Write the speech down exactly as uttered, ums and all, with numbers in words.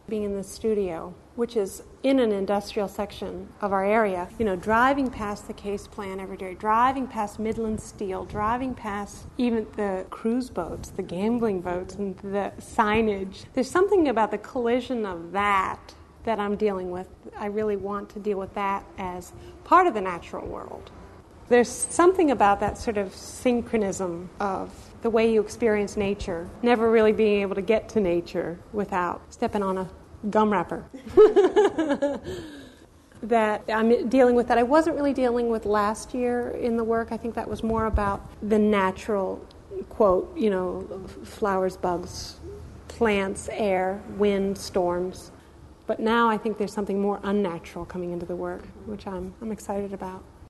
being in the studio, which is in an industrial section of our area, you know, driving past the Case plant every day, driving past Midland Steel, driving past even the cruise boats, the gambling boats, and the signage. There's something about the collision of that that I'm dealing with. I really want to deal with that as part of the natural world. There's something about that sort of synchronism of the way you experience nature, never really being able to get to nature without stepping on a gum wrapper. That I'm dealing with that I wasn't really dealing with last year in the work. I think that was more about the natural, quote, you know, flowers, bugs, plants, air, wind, storms. But now I think there's something more unnatural coming into the work, which I'm I'm excited about.